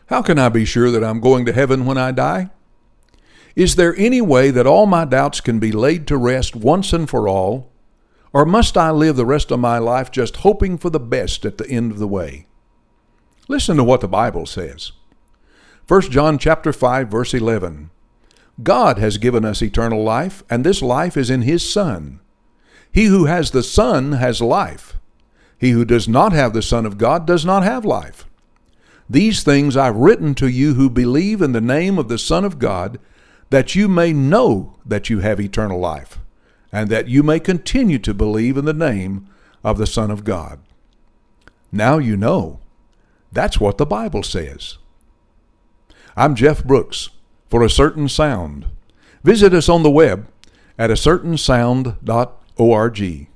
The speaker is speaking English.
How can I be sure that I'm going to heaven when I die? Is there any way that all my doubts can be laid to rest once and for all? Or must I live the rest of my life just hoping for the best at the end of the way? Listen to what the Bible says. 1 John chapter 5, verse 11. God has given us eternal life, and this life is in His Son. He who has the Son has life. He who does not have the Son of God does not have life. These things I've written to you who believe in the name of the Son of God, that you may know that you have eternal life, and that you may continue to believe in the name of the Son of God. Now you know. That's what the Bible says. I'm Jeff Brooks for A Certain Sound. Visit us on the web at acertainsound.org.